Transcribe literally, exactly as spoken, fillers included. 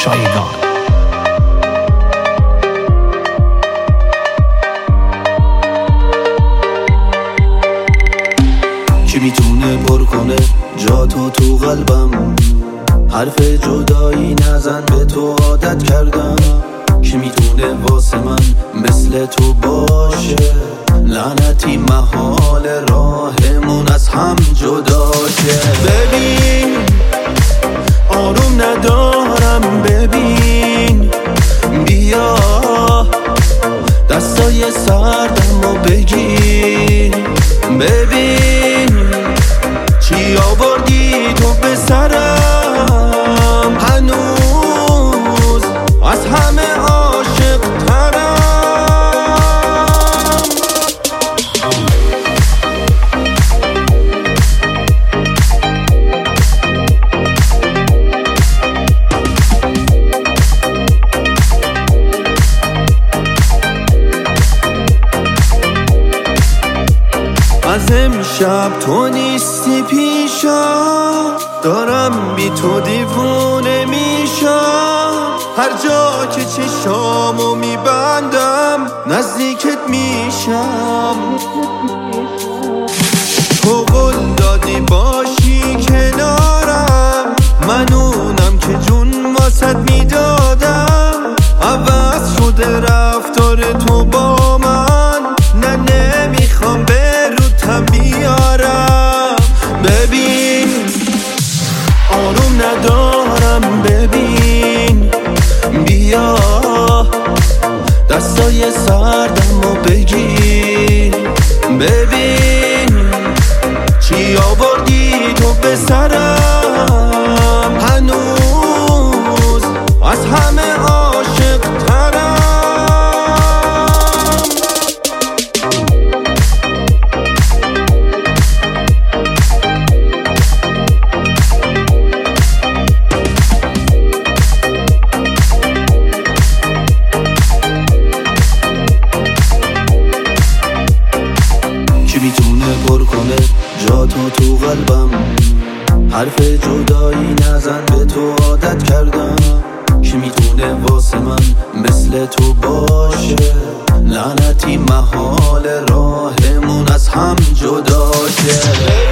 شایگان. کی میتونه پر کنه جا تو تو قلبم؟ حرف جدایی نزن، به تو عادت کردم. کی میتونه واسه من مثل تو باشه؟ لعنتی محال راهمون از هم جدا شه. ببین آروم ندارم، ببین بیا دستای سردم و بگیر. ببین چی آوردی تو به سرم، هنوز از همه عاشق ترم. از امشب تو نیستی پیشم، دارم بی تو دیوونه میشم. هر جا که چشامو میبندم نزدیکت میشم. تو قول دادی باشی کنارم، من اونم که جون واسد میدادم. عوض شده رفتار تو با من، نه نمیخوام به روتم بیارم. ببین آروم ندارم، ببین بیا دستای سردم و بگیر. ببین چی آوردی تو به سرم، هنوز از همه عاشق ترم. کی میتونه پر کنه جا تو تو قلبم؟ حرف جدایی نزن، به تو عادت کردم. کی میتونه واسه من مثل تو باشه؟ لعنتی محال راهمون از هم جدا شه.